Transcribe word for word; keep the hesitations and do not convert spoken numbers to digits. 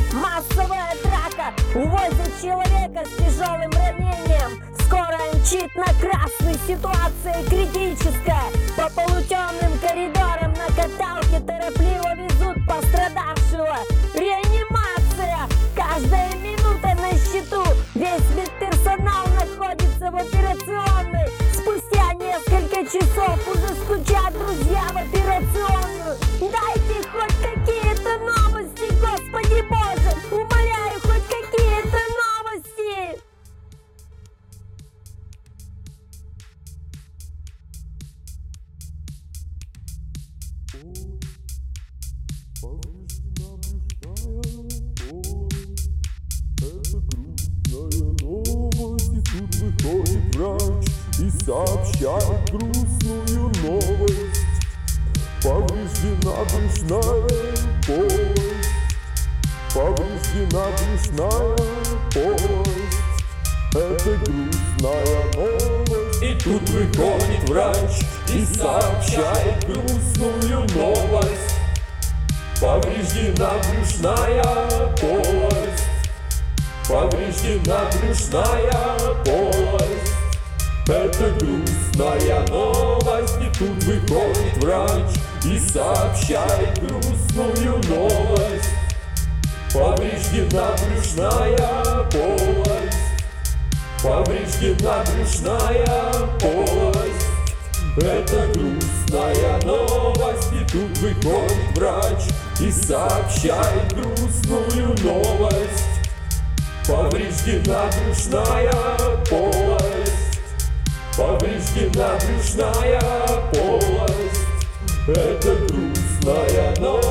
Массовая драка, увозят человека с тяжелым ранением. Скорая мчит на красный, ситуация критическая. По полутемным коридорам на каталке торопливо везут пострадавшего. Реанимация, каждая минута на счету. Весь медперсонал находится в операционной. Спустя несколько часов уже стучат друзья в операционную. Дайте хоть какие-то новости, Господи Боже, умоляю, хоть какие-то новости. Повреждена брюшная полость. Это грустная новость, и тут выходит врач и сообщает грустную новость. Повреждена брюшная полость. Повреждена брюшная полость. Это грустная новость. И тут выходит врач и сообщает грустную новость. Повреждена брюшная полость. Повреждена брюшная полость. Это грустная новость. И тут выходит врач и сообщает грустную новость. Повреждена брюшная полость. Повреждена брюшная полость. Это грустная новость. И тут выходит врач и сообщает грустную новость. Повреждена брюшная полость. Повреждена брюшная полость. Это грустная новость.